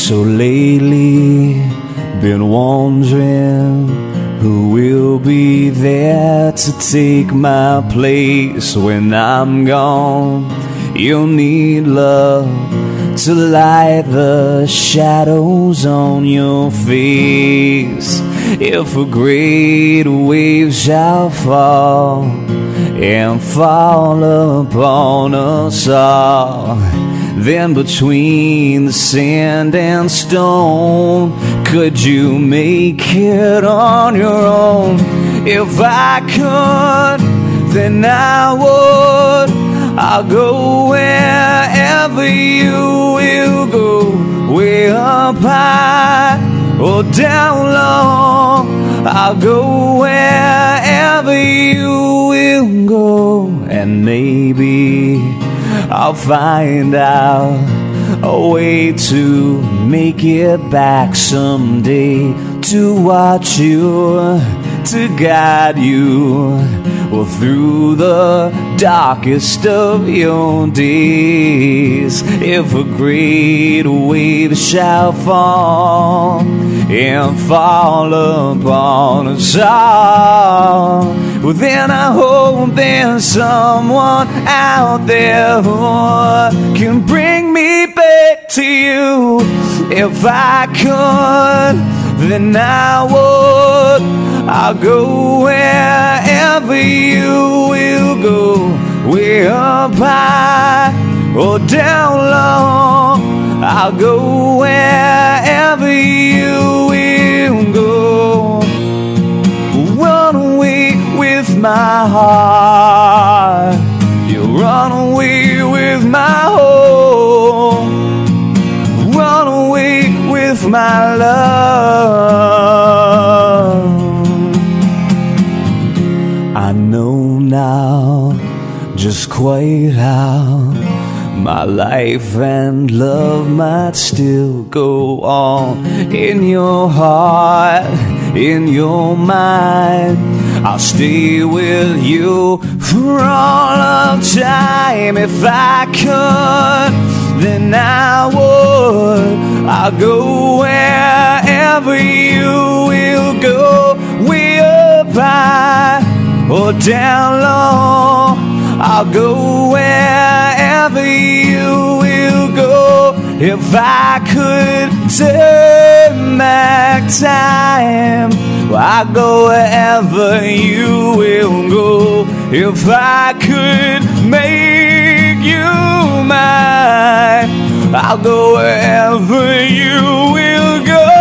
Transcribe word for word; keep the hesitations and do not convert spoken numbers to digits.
So lately, been wondering who will be there to take my place when I'm gone. You'll need love to light the shadows on your face. If a great wave shall fall and fall upon us all, then between the sand and stone, could you make it on your own? If I could, then I would. I'll go wherever you will go, way up high or down low. I'll go wherever you will go, and maybe I'll find out a way to make it back someday, to watch you, to guide you, well, through the darkest of your days. If a great wave shall fall and fall upon us all, well, then I hope there's someone out there who can bring me back to you. If I could, then I would. I'll go wherever you will go, way up high or down low. I'll go wherever you will go. Run away with my heart, you run away with my home, run away with my love. I know now just quite how my life and love might still go on. In your heart, in your mind, I'll stay with you for all of time. If I could, then I would. I'll go wherever you will go, way up high or down low. I'll go wherever you will go. If I could turn back time, well, I'll go wherever you will go. If I could make you mine, I'll go wherever you will go.